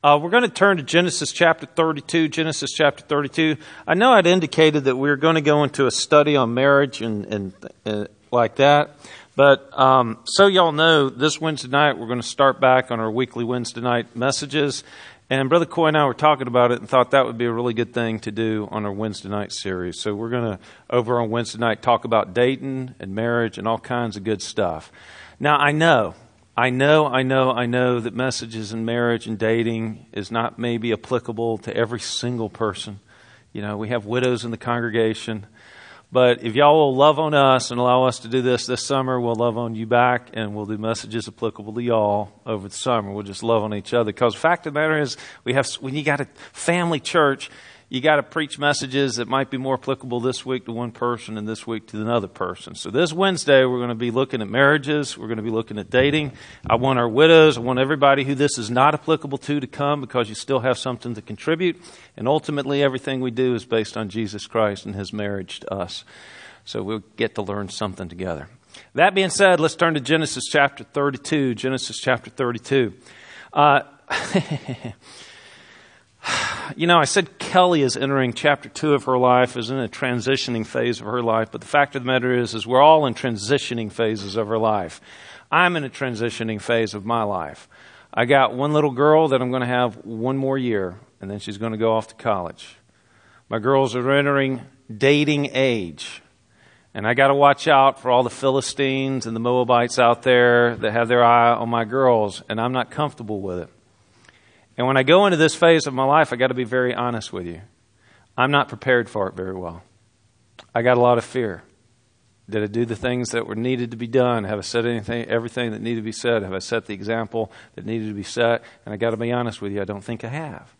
We're going to turn to Genesis chapter 32. Genesis chapter 32. I know I'd indicated that we were going to go into a study on marriage and like that. But so y'all know, this Wednesday night we're going to start back on our weekly Wednesday night messages. And Brother Coy and I were talking about it and thought that would be a really good thing to do on our Wednesday night series. So we're going to, over on Wednesday night, talk about dating and marriage and all kinds of good stuff. Now, I know that messages in marriage and dating is not maybe applicable to every single person. You know, we have widows in the congregation. But if y'all will love on us and allow us to do this summer, we'll love on you back and we'll do messages applicable to y'all over the summer. We'll just love on each other. Because the fact of the matter is, when you got a family church, you got to preach messages that might be more applicable this week to one person and this week to another person. So this Wednesday, we're going to be looking at marriages. We're going to be looking at dating. I want our widows. I want everybody who this is not applicable to come because you still have something to contribute. And ultimately, everything we do is based on Jesus Christ and His marriage to us. So we'll get to learn something together. That being said, let's turn to Genesis chapter 32. Genesis chapter 32. You know, I said Kelly is entering chapter 2 of her life, is in a transitioning phase of her life. But the fact of the matter is we're all in transitioning phases of our life. I'm in a transitioning phase of my life. I got one little girl that I'm going to have one more year, and then she's going to go off to college. My girls are entering dating age. And I got to watch out for all the Philistines and the Moabites out there that have their eye on my girls, and I'm not comfortable with it. And when I go into this phase of my life, I got to be very honest with you. I'm not prepared for it very well. I got a lot of fear. Did I do the things that were needed to be done? Have I said everything that needed to be said? Have I set the example that needed to be set? And I got to be honest with you, I don't think I have.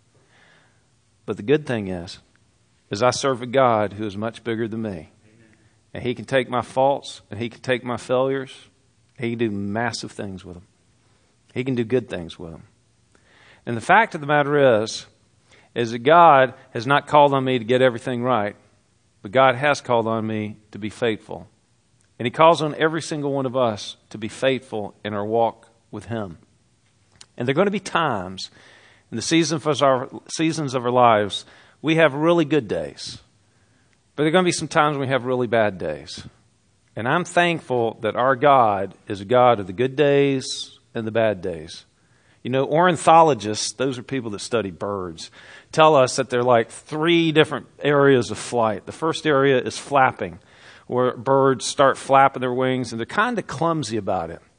But the good thing is I serve a God who is much bigger than me. And He can take my faults and He can take my failures. He can do massive things with them. He can do good things with them. And the fact of the matter is that God has not called on me to get everything right, but God has called on me to be faithful. And He calls on every single one of us to be faithful in our walk with Him. And there are going to be times in the seasons of our lives, we have really good days. But there are going to be some times when we have really bad days. And I'm thankful that our God is a God of the good days and the bad days. You know, ornithologists, those are people that study birds, tell us that there are like 3 different areas of flight. The first area is flapping, where birds start flapping their wings, and they're kind of clumsy about it.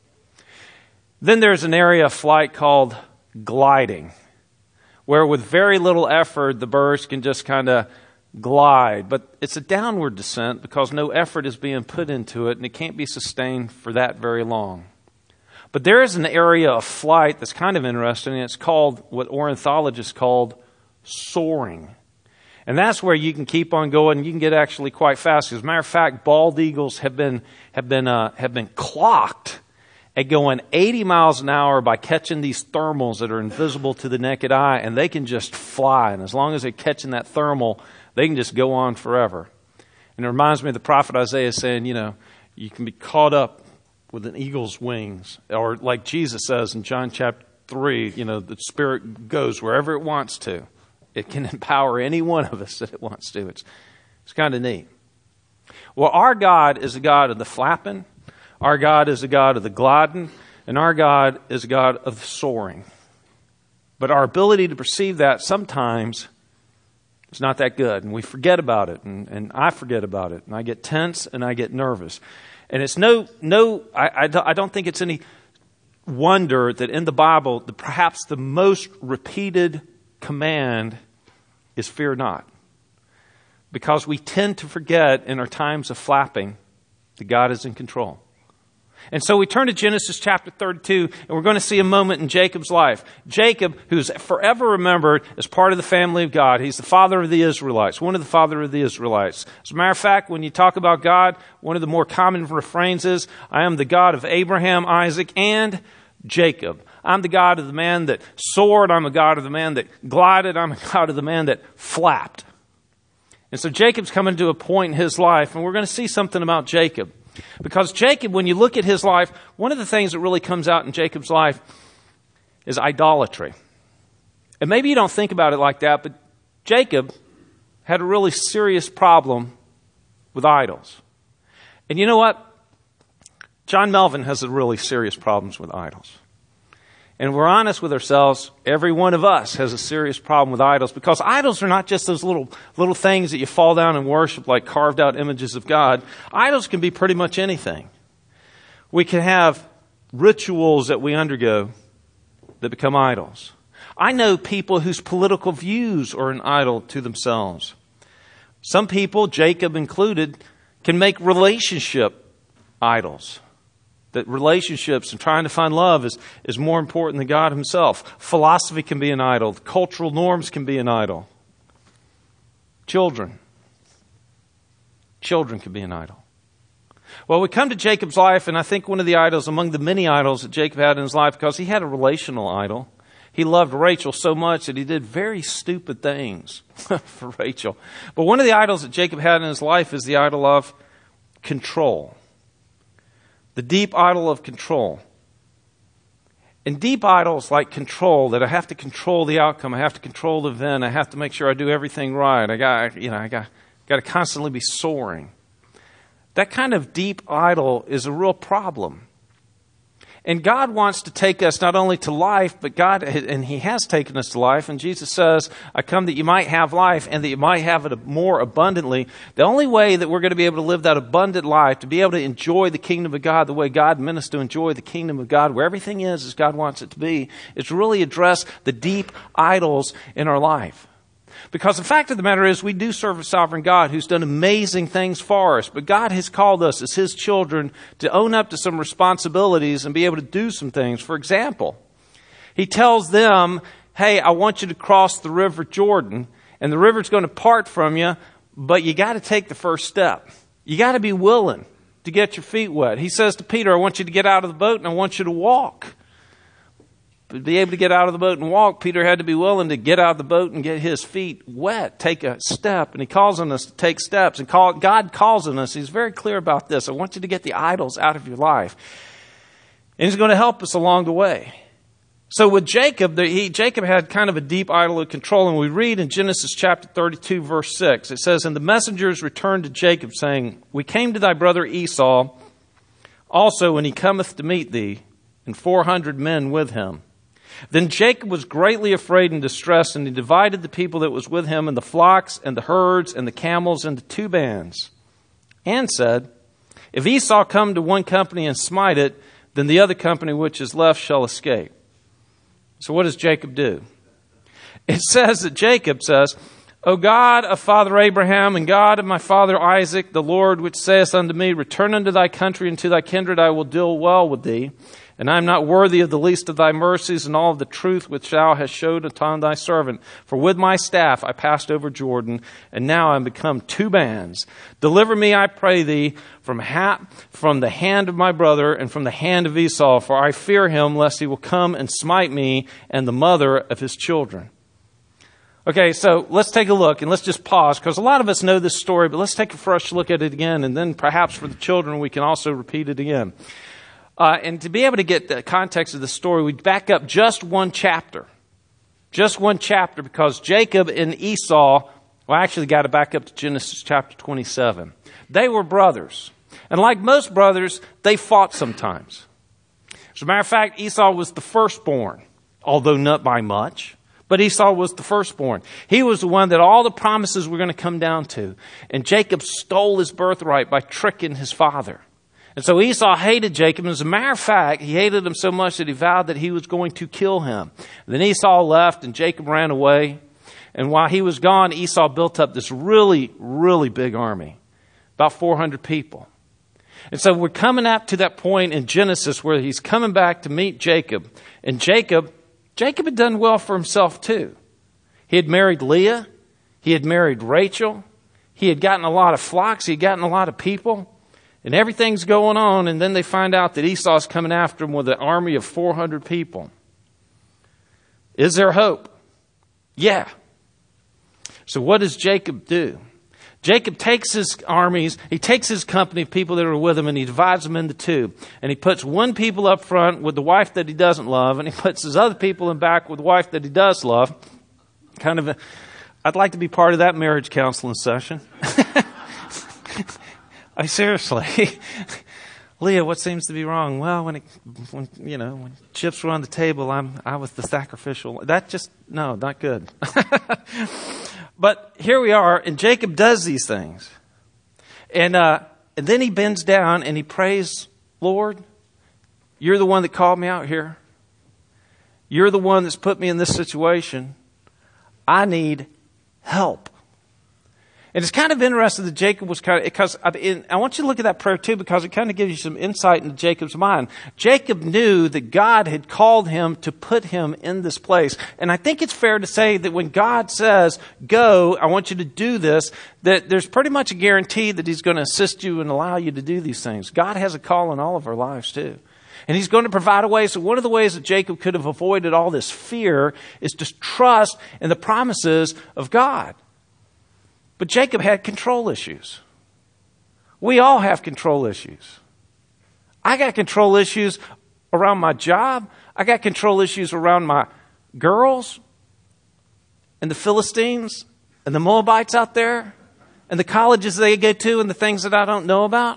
Then there's an area of flight called gliding, where with very little effort, the birds can just kind of glide. But it's a downward descent because no effort is being put into it, and it can't be sustained for that very long. But there is an area of flight that's kind of interesting, and it's called what ornithologists call soaring. And that's where you can keep on going, and you can get actually quite fast. As a matter of fact, bald eagles have been clocked at going 80 miles an hour by catching these thermals that are invisible to the naked eye, and they can just fly. And as long as they're catching that thermal, they can just go on forever. And it reminds me of the prophet Isaiah saying, you know, you can be caught up with an eagle's wings. Or like Jesus says in John chapter 3, you know, the Spirit goes wherever it wants to. It can empower any one of us that it wants to. It's kind of neat. Well, our God is a God of the flapping. Our God is a God of the gliding. And our God is a God of the soaring. But our ability to perceive that sometimes is not that good. And we forget about it. And I forget about it. And I get tense and I get nervous. And it's I don't think it's any wonder that in the Bible, perhaps the most repeated command is fear not. Because we tend to forget in our times of flapping that God is in control. And so we turn to Genesis chapter 32, and we're going to see a moment in Jacob's life. Jacob, who's forever remembered as part of the family of God. He's the father of the Israelites, one of the father of the Israelites. As a matter of fact, when you talk about God, one of the more common refrains is, I am the God of Abraham, Isaac, and Jacob. I'm the God of the man that soared. I'm a God of the man that glided. I'm a God of the man that flapped. And so Jacob's coming to a point in his life, and we're going to see something about Jacob. Because Jacob, when you look at his life, one of the things that really comes out in Jacob's life is idolatry. And maybe you don't think about it like that, but Jacob had a really serious problem with idols. And you know what? John Melvin has a really serious problems with idols. And if we're honest with ourselves, every one of us has a serious problem with idols, because idols are not just those little things that you fall down and worship like carved out images of God. Idols can be pretty much anything. We can have rituals that we undergo that become idols. I know people whose political views are an idol to themselves. Some people, Jacob included, can make relationship idols. That relationships and trying to find love is more important than God himself. Philosophy can be an idol. Cultural norms can be an idol. Children can be an idol. Well, we come to Jacob's life, and I think one of the idols, among the many idols that Jacob had in his life, because he had a relational idol. He loved Rachel so much that he did very stupid things for Rachel. But one of the idols that Jacob had in his life is the idol of control. The deep idol of control. And deep idols like control, that I have to control the outcome, I have to control the event, I have to make sure I do everything right. I got to constantly be soaring. That kind of deep idol is a real problem. And God wants to take us not only to life, but and He has taken us to life. And Jesus says, I come that you might have life and that you might have it more abundantly. The only way that we're going to be able to live that abundant life, to be able to enjoy the kingdom of God the way God meant us to enjoy the kingdom of God, where everything is as God wants it to be, is to really address the deep idols in our life. Because the fact of the matter is, we do serve a sovereign God who's done amazing things for us. But God has called us as His children to own up to some responsibilities and be able to do some things. For example, He tells them, hey, I want you to cross the river Jordan, and the river's going to part from you, but you got to take the first step. You got to be willing to get your feet wet. He says to Peter, I want you to get out of the boat and I want you to walk. To be able to get out of the boat and walk, Peter had to be willing to get out of the boat and get his feet wet, take a step. And He calls on us to take steps. And God calls on us. He's very clear about this. I want you to get the idols out of your life. And He's going to help us along the way. So with Jacob, Jacob had kind of a deep idol of control. And we read in Genesis chapter 32, verse 6, it says, And the messengers returned to Jacob, saying, We came to thy brother Esau also when he cometh to meet thee, and 400 men with him. Then Jacob was greatly afraid and distressed, and he divided the people that was with him, and the flocks, and the herds, and the camels into 2 bands, and said, If Esau come to one company and smite it, then the other company which is left shall escape. So what does Jacob do? It says that Jacob says, O God of Father Abraham, and God of my father Isaac, the Lord which saith unto me, Return unto thy country and to thy kindred, I will deal well with thee. And I am not worthy of the least of thy mercies and all of the truth which thou hast showed upon thy servant. For with my staff I passed over Jordan, and now I am become 2 bands. Deliver me, I pray thee, from the hand of my brother and from the hand of Esau, for I fear him, lest he will come and smite me and the mother of his children. Okay, so let's take a look, and let's just pause, because a lot of us know this story, but let's take a fresh look at it again, and then perhaps for the children we can also repeat it again. And to be able to get the context of the story, we back up just one chapter. Just one chapter, because Jacob and Esau, well, actually got to back up to Genesis chapter 27. They were brothers. And like most brothers, they fought sometimes. As a matter of fact, Esau was the firstborn, although not by much. But Esau was the firstborn. He was the one that all the promises were going to come down to. And Jacob stole his birthright by tricking his father. And so Esau hated Jacob. And as a matter of fact, he hated him so much that he vowed that he was going to kill him. And then Esau left and Jacob ran away. And while he was gone, Esau built up this really, really big army. About 400 people. And so we're coming up to that point in Genesis where he's coming back to meet Jacob. And Jacob had done well for himself too. He had married Leah. He had married Rachel. He had gotten a lot of flocks. He had gotten a lot of people. And everything's going on, and then they find out that Esau's coming after him with an army of 400 people. Is there hope? Yeah. So what does Jacob do? Jacob takes his armies, he takes his company of people that are with him, and he divides them into two. And he puts one people up front with the wife that he doesn't love, and he puts his other people in back with the wife that he does love. I'd like to be part of that marriage counseling session. Seriously. Leah, what seems to be wrong? Well, when chips were on the table, I was the sacrificial. No, not good. But here we are, and Jacob does these things. And then he bends down and he prays, Lord, you're the one that called me out here. You're the one that's put me in this situation. I need help. And it's kind of interesting that Jacob was because I want you to look at that prayer too, because it kind of gives you some insight into Jacob's mind. Jacob knew that God had called him to put him in this place. And I think it's fair to say that when God says, go, I want you to do this, that there's pretty much a guarantee that he's going to assist you and allow you to do these things. God has a call in all of our lives too. And he's going to provide a way. So one of the ways that Jacob could have avoided all this fear is to trust in the promises of God. But Jacob had control issues. We all have control issues. I got control issues around my job. I got control issues around my girls and the Philistines and the Moabites out there and the colleges they go to and the things that I don't know about.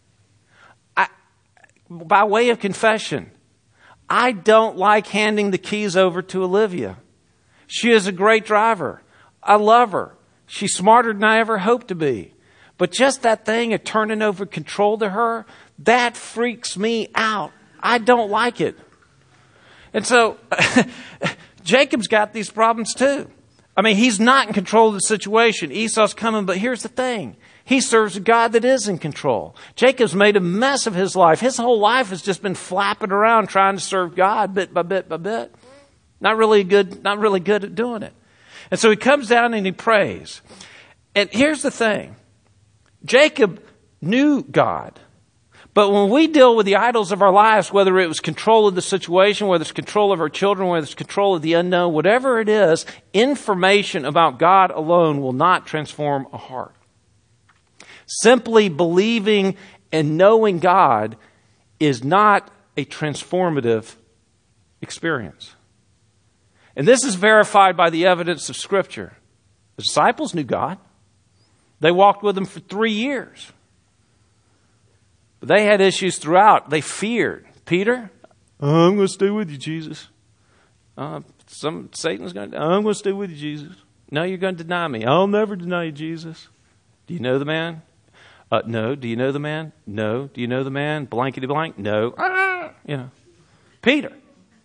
By way of confession, I don't like handing the keys over to Olivia. She is a great driver. I love her. She's smarter than I ever hoped to be. But just that thing of turning over control to her, that freaks me out. I don't like it. And so Jacob's got these problems too. I mean, he's not in control of the situation. Esau's coming, but here's the thing. He serves a God that is in control. Jacob's made a mess of his life. His whole life has just been flapping around trying to serve God bit by bit by bit. Not really good at doing it. And so he comes down and he prays. And here's the thing. Jacob knew God. But when we deal with the idols of our lives, whether it was control of the situation, whether it's control of our children, whether it's control of the unknown, whatever it is, information about God alone will not transform a heart. Simply believing and knowing God is not a transformative experience. And this is verified by the evidence of Scripture. The disciples knew God. They walked with him for 3 years. But they had issues throughout. They feared. Peter, I'm going to stay with you, Jesus. Satan's going to, I'm going to stay with you, Jesus. No, you're going to deny me. I'll never deny you, Jesus. Do you know the man? No. Do you know the man? No. Do you know the man? Blankety blank? No. Peter.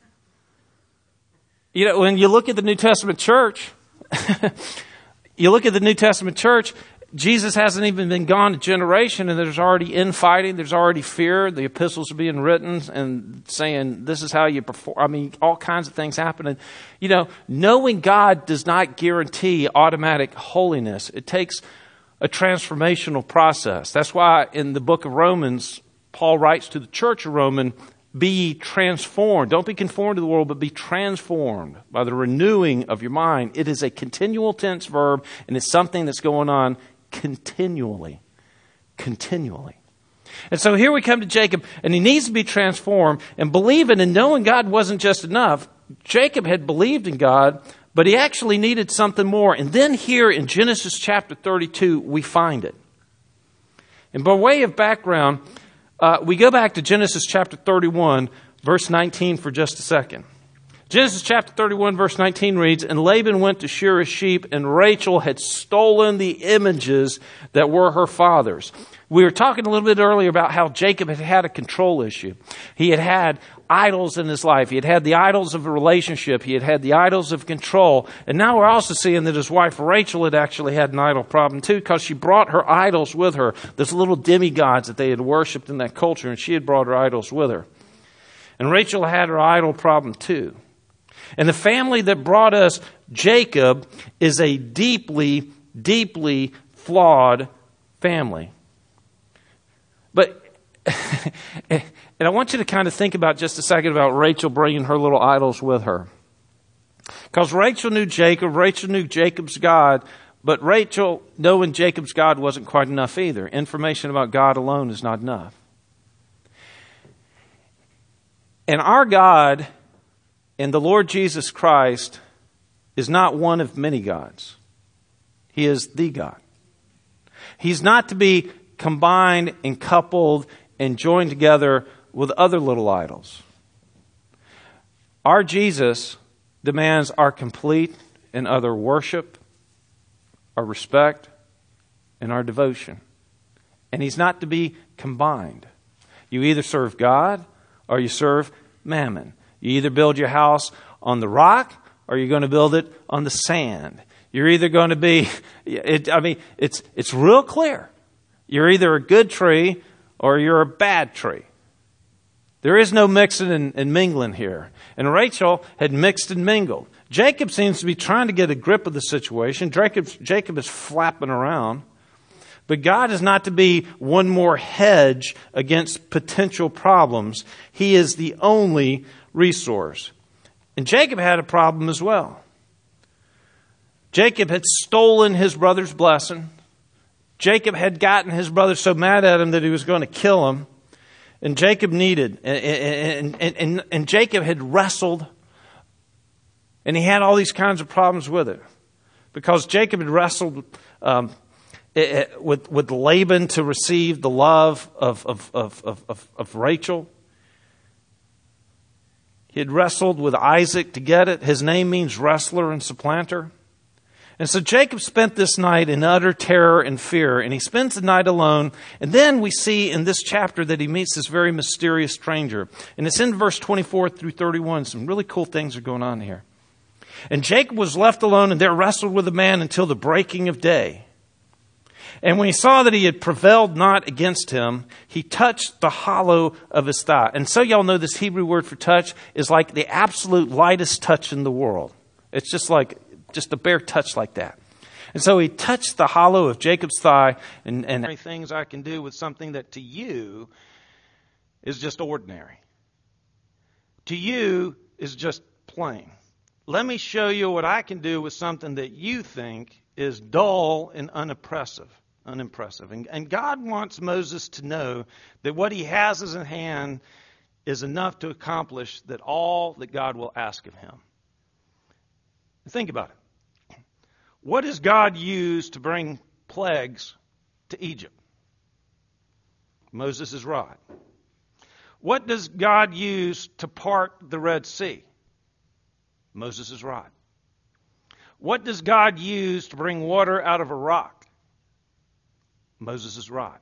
When you look at the New Testament church, Jesus hasn't even been gone a generation, and there's already infighting, there's already fear. The epistles are being written and saying, this is how you perform. I mean, all kinds of things happening. Knowing God does not guarantee automatic holiness. It takes a transformational process. That's why in the book of Romans, Paul writes to the church of Rome, be ye transformed. Don't be conformed to the world, but be transformed by the renewing of your mind. It is a continual tense verb, and it's something that's going on continually. Continually. And so here we come to Jacob, and he needs to be transformed. And believing and knowing God wasn't just enough. Jacob had believed in God, but he actually needed something more. And then here in Genesis chapter 32, we find it. And by way of background, we go back to Genesis chapter 31, verse 19 for just a second. Genesis chapter 31, verse 19 reads, and Laban went to shear his sheep, and Rachel had stolen the images that were her father's. We were talking a little bit earlier about how Jacob had had a control issue. He had had idols in his life. He had had the idols of a relationship. He had had the idols of control. And now we're also seeing that his wife Rachel had actually had an idol problem too, because she brought her idols with her. Those little demigods that they had worshipped in that culture, and she had brought her idols with her. And Rachel had her idol problem too. And the family that brought us Jacob is a deeply, deeply flawed family. But, and I want you to kind of think about just a second about Rachel bringing her little idols with her. Because Rachel knew Jacob, Rachel knew Jacob's God, But Rachel, knowing Jacob's God wasn't quite enough either. Information about God alone is not enough. And our God and the Lord Jesus Christ is not one of many gods. He is the God. He's not to be combined and coupled and joined together with other little idols. Our Jesus demands our complete and utter worship, our respect, and our devotion. And He's not to be combined. You either serve God or you serve mammon. You either build your house on the rock or you're going to build it on the sand. You're either going to be, it's real clear. You're either a good tree or you're a bad tree. There is no mixing and mingling here. And Rachel had mixed and mingled. Jacob seems to be trying to get a grip of the situation. Jacob is flapping around. But God is not to be one more hedge against potential problems. He is the only resource. And Jacob had a problem as well. Jacob had stolen his brother's blessing. Jacob had gotten his brother so mad at him that he was going to kill him. And Jacob needed, and Jacob had wrestled, and he had all these kinds of problems with it. Because Jacob had wrestled with Laban to receive the love of Rachel. He had wrestled with Isaac to get it. His name means wrestler and supplanter. And so Jacob spent this night in utter terror and fear, and he spends the night alone. And then we see in this chapter that he meets this very mysterious stranger. And it's in verse 24 through 31. Some really cool things are going on here. And Jacob was left alone and there wrestled with a man until the breaking of day. And when he saw that he had prevailed not against him, he touched the hollow of his thigh. And so y'all know this Hebrew word for touch is like the absolute lightest touch in the world. It's just a bare touch like that. And so he touched the hollow of Jacob's thigh, and things I can do with something that to you is just ordinary. To you is just plain. Let me show you what I can do with something that you think is dull and unimpressive. And God wants Moses to know that what he has in his hand is enough to accomplish all that God will ask of him. Think about it. What does God use to bring plagues to Egypt? Moses' rod. What does God use to part the Red Sea? Moses' rod. What does God use to bring water out of a rock? Moses' rod.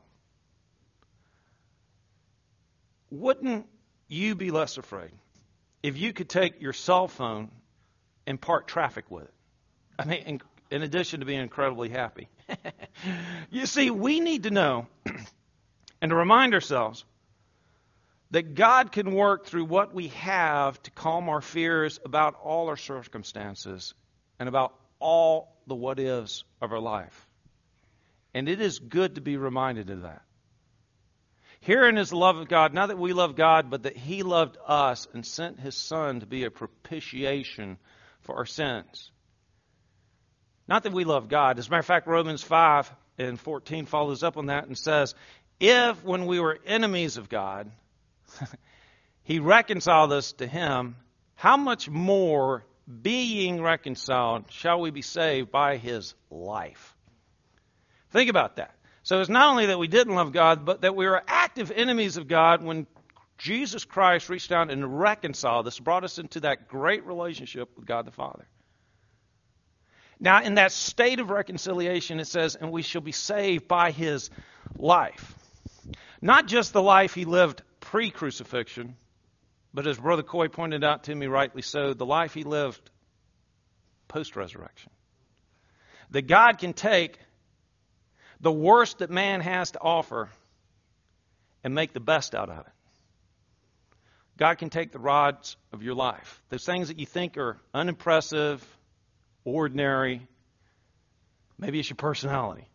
Wouldn't you be less afraid if you could take your cell phone and part traffic with it? I mean, in addition to being incredibly happy. You see, we need to know and to remind ourselves that God can work through what we have to calm our fears about all our circumstances and about all the what-ifs of our life. And it is good to be reminded of that. Herein is the love of God, not that we love God, but that He loved us and sent His Son to be a propitiation for our sins. Not that we love God. As a matter of fact, Romans 5 and 14 follows up on that and says, if when we were enemies of God, He reconciled us to Him, how much more, being reconciled, shall we be saved by His life? Think about that. So it's not only that we didn't love God, but that we were active enemies of God when Jesus Christ reached down and reconciled us, brought us into that great relationship with God the Father. Now, in that state of reconciliation, it says, and we shall be saved by His life. Not just the life He lived pre-crucifixion, but as Brother Coy pointed out to me rightly so, the life He lived post-resurrection. That God can take the worst that man has to offer and make the best out of it. God can take the rods of your life, those things that you think are unimpressive, ordinary. Maybe it's your personality.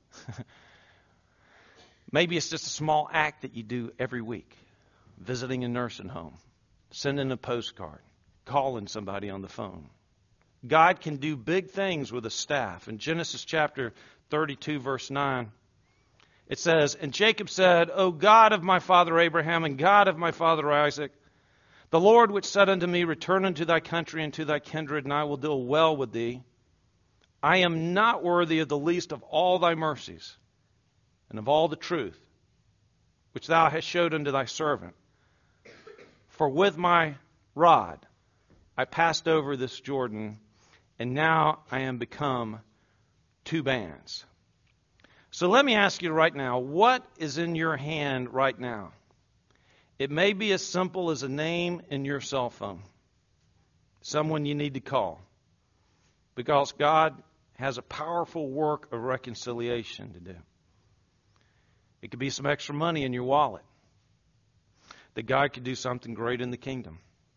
Maybe it's just a small act that you do every week. Visiting a nursing home, sending a postcard, calling somebody on the phone, God can do big things with a staff. In Genesis chapter 32, verse 9, it says, "And Jacob said, O God of my father Abraham and God of my father Isaac, the Lord which said unto me, Return unto thy country and to thy kindred, and I will deal well with thee. I am not worthy of the least of all thy mercies and of all the truth which thou hast showed unto thy servant. For with my rod I passed over this Jordan, and now I am become two bands." So let me ask you right now, what is in your hand right now? It may be as simple as a name in your cell phone, someone you need to call, because God has a powerful work of reconciliation to do. It could be some extra money in your wallet, that God could do something great in the kingdom.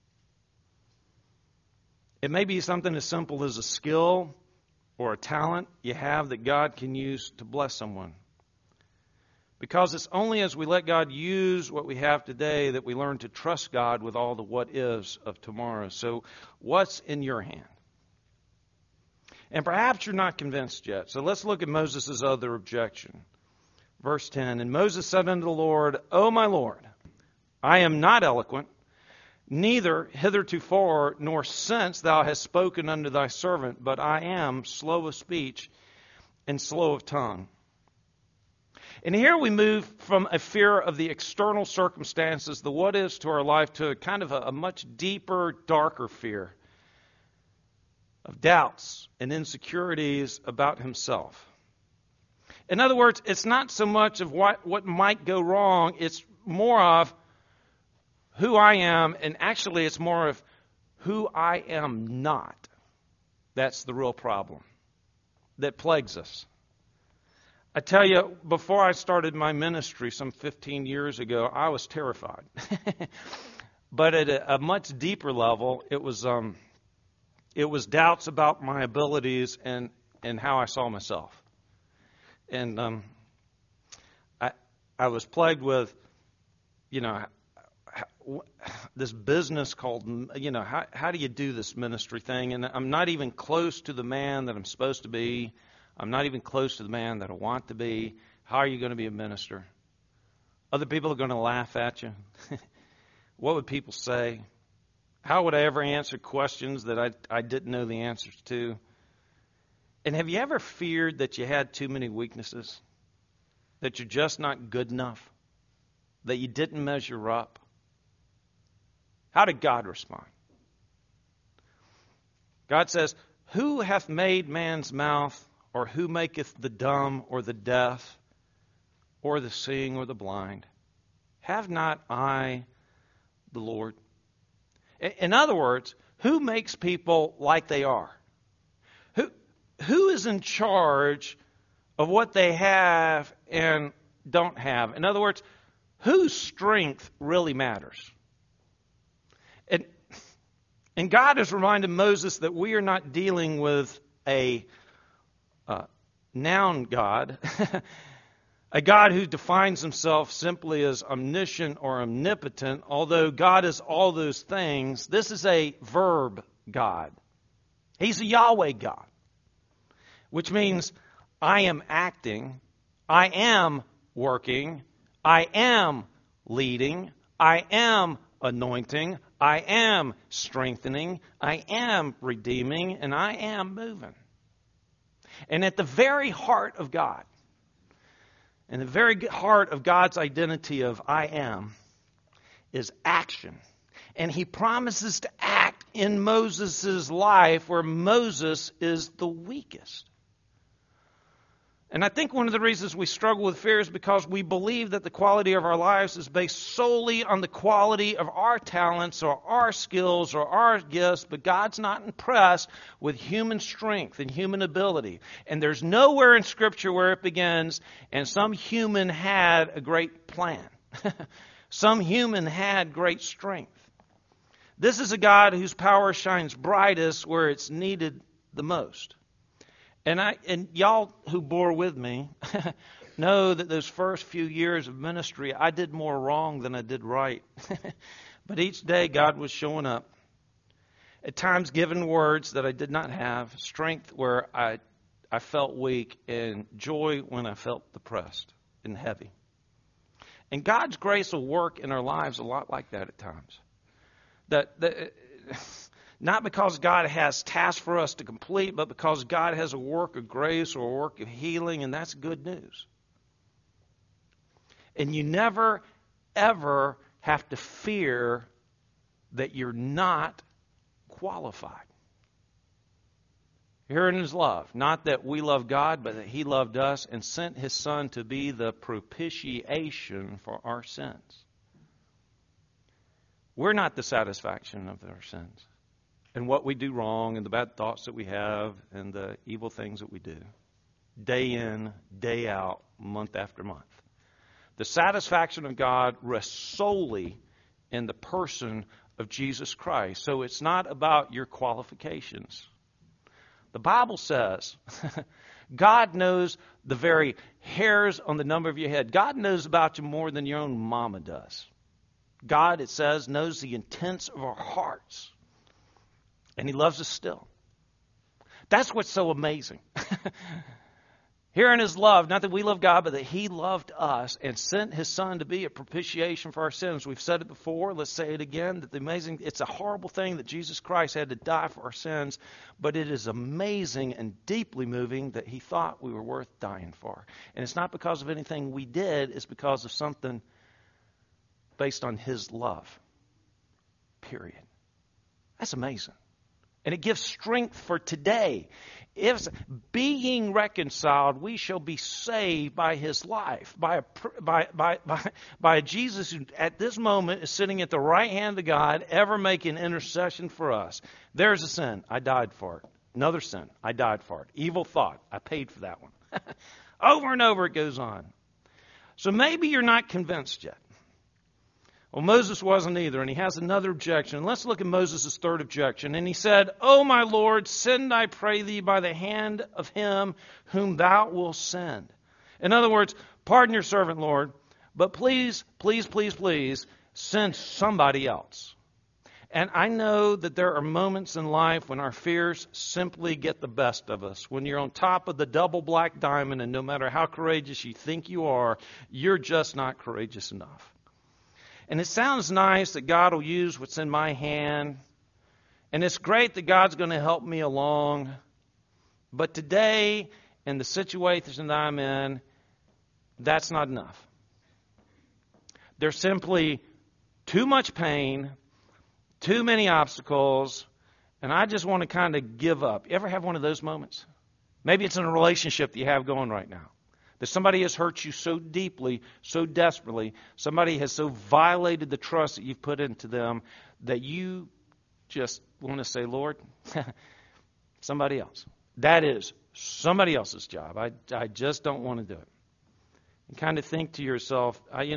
It may be something as simple as a skill or a talent you have that God can use to bless someone. Because it's only as we let God use what we have today that we learn to trust God with all the what is of tomorrow. So what's in your hand? And perhaps you're not convinced yet. So let's look at Moses' other objection. Verse 10, "And Moses said unto the Lord, O my Lord, I am not eloquent, neither hitherto nor since thou hast spoken unto thy servant, but I am slow of speech and slow of tongue." And here we move from a fear of the external circumstances, the what is to our life, to a kind of a much deeper, darker fear of doubts and insecurities about himself. In other words, it's not so much of what might go wrong, it's more of who I am, and actually it's more of who I am not. That's the real problem that plagues us. I tell you, before I started my ministry some 15 years ago, I was terrified. But at a much deeper level, it was doubts about my abilities and how I saw myself. And I was plagued with, this business called, how do you do this ministry thing? And I'm not even close to the man that I'm supposed to be. I'm not even close to the man that I want to be. How are you going to be a minister? Other people are going to laugh at you. What would people say? How would I ever answer questions that I didn't know the answers to? And have you ever feared that you had too many weaknesses? That you're just not good enough? That you didn't measure up? How did God respond? God says, "Who hath made man's mouth, or who maketh the dumb or the deaf or the seeing or the blind? Have not I the Lord?" In other words, who makes people like they are? Who is in charge of what they have and don't have? In other words, whose strength really matters? And God has reminded Moses that we are not dealing with a noun God, a God who defines himself simply as omniscient or omnipotent, although God is all those things. This is a verb God. He's a Yahweh God, which means I am acting, I am working, I am leading, I am anointing, I am strengthening, I am redeeming, and I am moving. And at the very heart of God, and the very heart of God's identity of I am, is action. And he promises to act in Moses' life where Moses is the weakest. And I think one of the reasons we struggle with fear is because we believe that the quality of our lives is based solely on the quality of our talents or our skills or our gifts, but God's not impressed with human strength and human ability. And there's nowhere in Scripture where it begins, and some human had a great plan. Some human had great strength. This is a God whose power shines brightest where it's needed the most. And y'all who bore with me know that those first few years of ministry, I did more wrong than I did right. But each day God was showing up. At times given words that I did not have, strength where I felt weak, and joy when I felt depressed and heavy. And God's grace will work in our lives a lot like that at times. Not because God has tasks for us to complete, but because God has a work of grace or a work of healing, and that's good news. And you never, ever have to fear that you're not qualified. Herein is love. Not that we love God, but that He loved us and sent His Son to be the propitiation for our sins. We're not the satisfaction of our sins and what we do wrong and the bad thoughts that we have and the evil things that we do. Day in, day out, month after month. The satisfaction of God rests solely in the person of Jesus Christ. So it's not about your qualifications. The Bible says God knows the very hairs on the number of your head. God knows about you more than your own mama does. God, it says, knows the intents of our hearts. And He loves us still. That's what's so amazing. Herein is love, not that we love God, but that He loved us and sent His Son to be a propitiation for our sins. We've said it before. Let's say it again. That it's a horrible thing that Jesus Christ had to die for our sins, but it is amazing and deeply moving that He thought we were worth dying for. And it's not because of anything we did. It's because of something based on His love. Period. That's amazing. And it gives strength for today. If being reconciled, we shall be saved by His life, by a Jesus who at this moment is sitting at the right hand of God, ever making intercession for us. There's a sin. I died for it. Another sin. I died for it. Evil thought. I paid for that one. Over and over it goes on. So maybe you're not convinced yet. Well, Moses wasn't either, and he has another objection. Let's look at Moses' third objection. And he said, O my Lord, send, I pray thee, by the hand of him whom thou wilt send. In other words, pardon your servant, Lord, but please, please, please, please, send somebody else. And I know that there are moments in life when our fears simply get the best of us. When you're on top of the double black diamond, and no matter how courageous you think you are, you're just not courageous enough. And it sounds nice that God will use what's in my hand. And it's great that God's going to help me along. But today, in the situation that I'm in, that's not enough. There's simply too much pain, too many obstacles, and I just want to kind of give up. You ever have one of those moments? Maybe it's in a relationship that you have going right now. That somebody has hurt you so deeply, so desperately, somebody has so violated the trust that you've put into them that you just want to say, Lord, somebody else. That is somebody else's job. I just don't want to do it. And kind of think to yourself,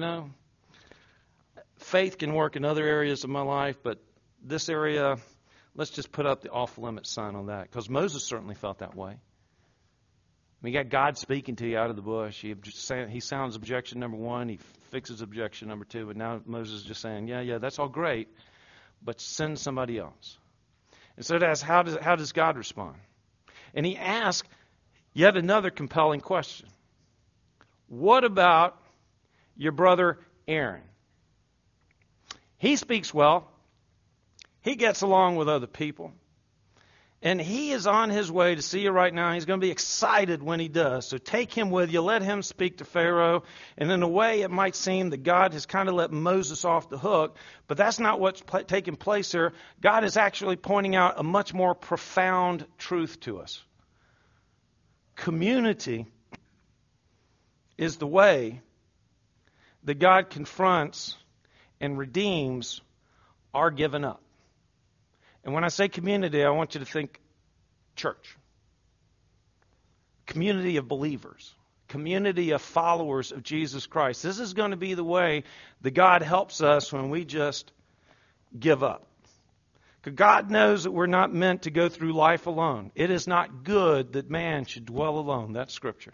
faith can work in other areas of my life, but this area, let's just put up the off-limit sign on that. Because Moses certainly felt that way. You got God speaking to you out of the bush. He sounds objection number one. He fixes objection number two. But now Moses is just saying, yeah, that's all great, but send somebody else. And so that's how does God respond? And he asks yet another compelling question. What about your brother Aaron? He speaks well. He gets along with other people. And he is on his way to see you right now. He's going to be excited when he does. So take him with you. Let him speak to Pharaoh. And in a way, it might seem that God has kind of let Moses off the hook. But that's not what's taking place here. God is actually pointing out a much more profound truth to us. Community is the way that God confronts and redeems our giving up. And when I say community, I want you to think church. Community of believers. Community of followers of Jesus Christ. This is going to be the way that God helps us when we just give up. Because God knows that we're not meant to go through life alone. It is not good that man should dwell alone. That's Scripture.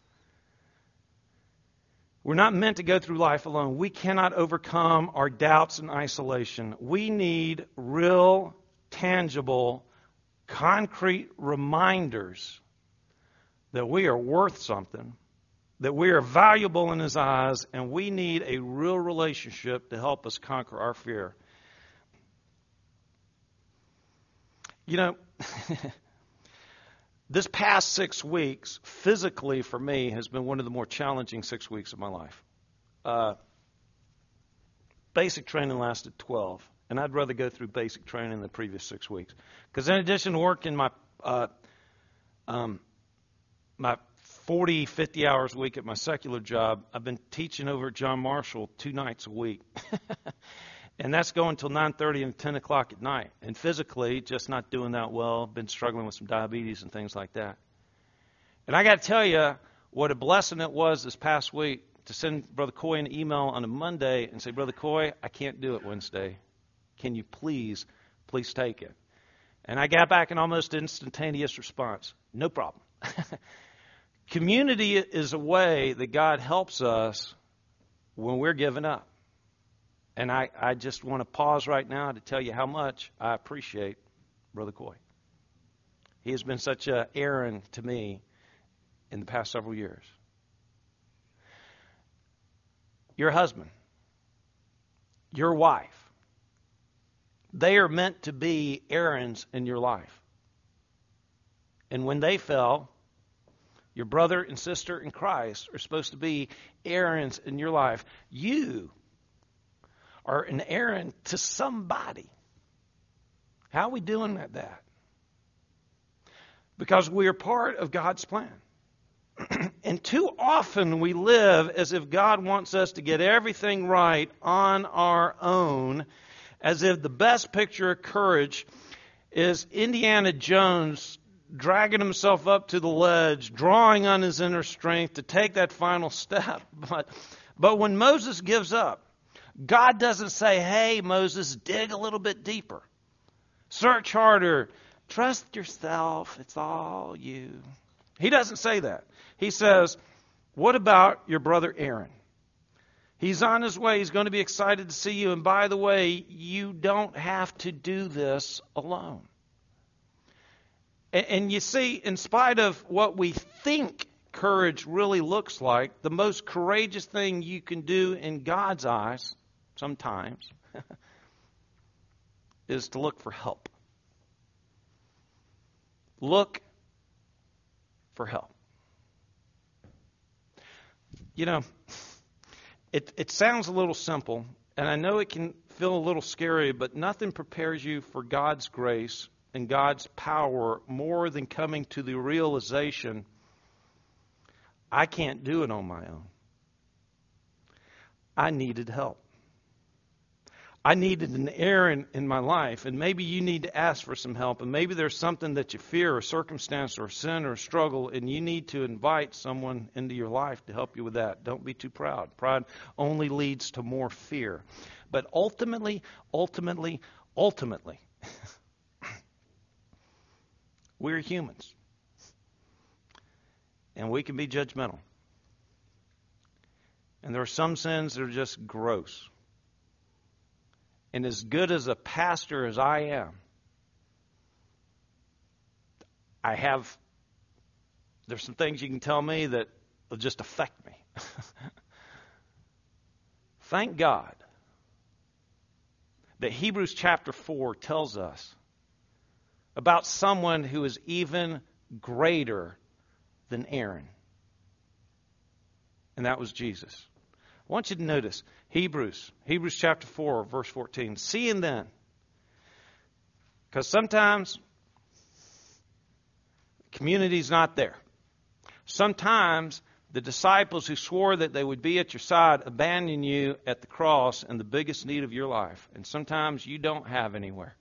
We're not meant to go through life alone. We cannot overcome our doubts in isolation. We need real tangible, concrete reminders that we are worth something, that we are valuable in His eyes, and we need a real relationship to help us conquer our fear. You know, this past 6 weeks, physically for me, has been one of the more challenging 6 weeks of my life. Basic training lasted 12, and I'd rather go through basic training than the previous 6 weeks. Because in addition to working my 40, 50 hours a week at my secular job, I've been teaching over at John Marshall 2 nights a week. And that's going until 9:30 and 10 o'clock at night. And physically, just not doing that well. Been struggling with some diabetes and things like that. And I got to tell you what a blessing it was this past week to send Brother Coy an email on a Monday and say, Brother Coy, I can't do it Wednesday. Can you please take it? And I got back an almost instantaneous response. No problem. Community is a way that God helps us when we're giving up. And I just want to pause right now to tell you how much I appreciate Brother Coy. He has been such an Aaron to me in the past several years. Your husband, your wife, they are meant to be Aarons in your life. And when they fell, your brother and sister in Christ are supposed to be Aarons in your life. You are an Aaron to somebody. How are we doing at that? Because we are part of God's plan. And too often we live as if God wants us to get everything right on our own, as if the best picture of courage is Indiana Jones dragging himself up to the ledge, drawing on his inner strength to take that final step. But when Moses gives up, God doesn't say, hey, Moses, dig a little bit deeper. Search harder. Trust yourself. It's all you. He doesn't say that. He says, what about your brother Aaron? He's on his way. He's going to be excited to see you. And by the way, you don't have to do this alone. And you see, in spite of what we think courage really looks like, the most courageous thing you can do in God's eyes sometimes is to look for help. Look for help. You know, it sounds a little simple, and I know it can feel a little scary, but nothing prepares you for God's grace and God's power more than coming to the realization, I can't do it on my own. I needed help. I needed an Aaron in my life, and maybe you need to ask for some help, and maybe there's something that you fear, or circumstance, or sin, or struggle, and you need to invite someone into your life to help you with that. Don't be too proud. Pride only leads to more fear. But ultimately, we're humans, and we can be judgmental. And there are some sins that are just gross. And as good as a pastor as I am, there's some things you can tell me that will just affect me. Thank God that Hebrews chapter 4 tells us about someone who is even greater than Aaron. And that was Jesus. I want you to notice Hebrews chapter 4, verse 14. Seeing then, because sometimes the community's not there. Sometimes the disciples who swore that they would be at your side abandon you at the cross in the biggest need of your life. And sometimes you don't have anywhere.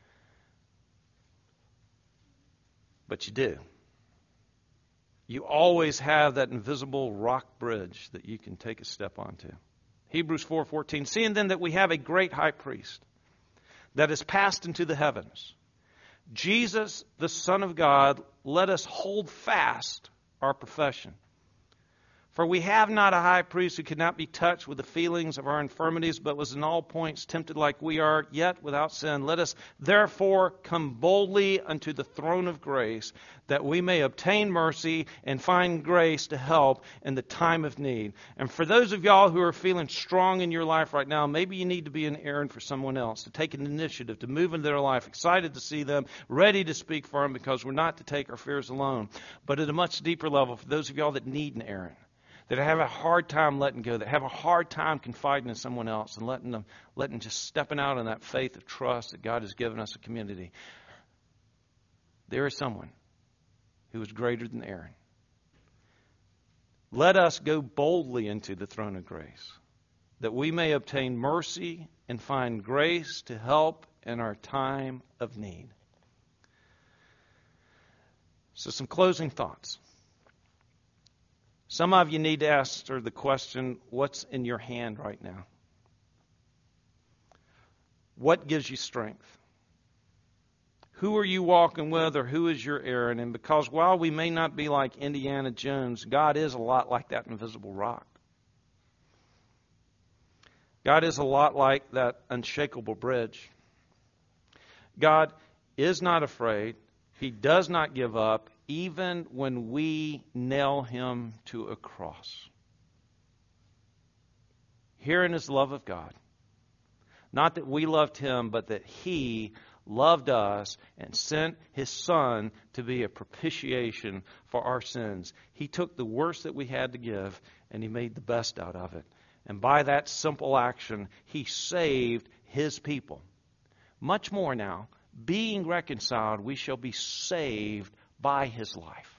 But you do. You always have that invisible rock bridge that you can take a step onto. Hebrews 4:14. Seeing then that we have a great high priest that has passed into the heavens, Jesus, the Son of God, let us hold fast our profession. For we have not a high priest who could not be touched with the feelings of our infirmities, but was in all points tempted like we are, yet without sin. Let us therefore come boldly unto the throne of grace, that we may obtain mercy and find grace to help in the time of need. And for those of y'all who are feeling strong in your life right now, maybe you need to be an Aaron for someone else, to take an initiative, to move into their life, excited to see them, ready to speak for them, because we're not to take our fears alone. But at a much deeper level, for those of y'all that need an Aaron, that have a hard time letting go, that have a hard time confiding in someone else and letting just stepping out in that faith of trust that God has given us a community. There is someone who is greater than Aaron. Let us go boldly into the throne of grace, that we may obtain mercy and find grace to help in our time of need. So some closing thoughts. Some of you need to answer the question, what's in your hand right now? What gives you strength? Who are you walking with, or who is your Aaron? And because while we may not be like Indiana Jones, God is a lot like that invisible rock. God is a lot like that unshakable bridge. God is not afraid. He does not give up, even when we nail him to a cross. Herein is the love of God. Not that we loved him, but that he loved us and sent his Son to be a propitiation for our sins. He took the worst that we had to give, and he made the best out of it. And by that simple action, he saved his people. Much more now, being reconciled, we shall be saved by his life,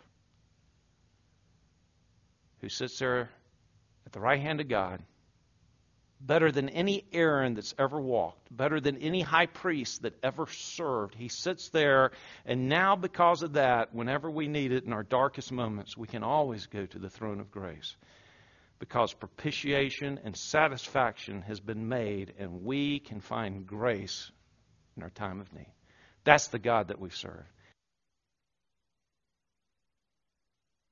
who sits there at the right hand of God, better than any Aaron that's ever walked, better than any high priest that ever served. He sits there, and now because of that, whenever we need it in our darkest moments, we can always go to the throne of grace, because propitiation and satisfaction has been made, and we can find grace in our time of need. That's the God that we serve.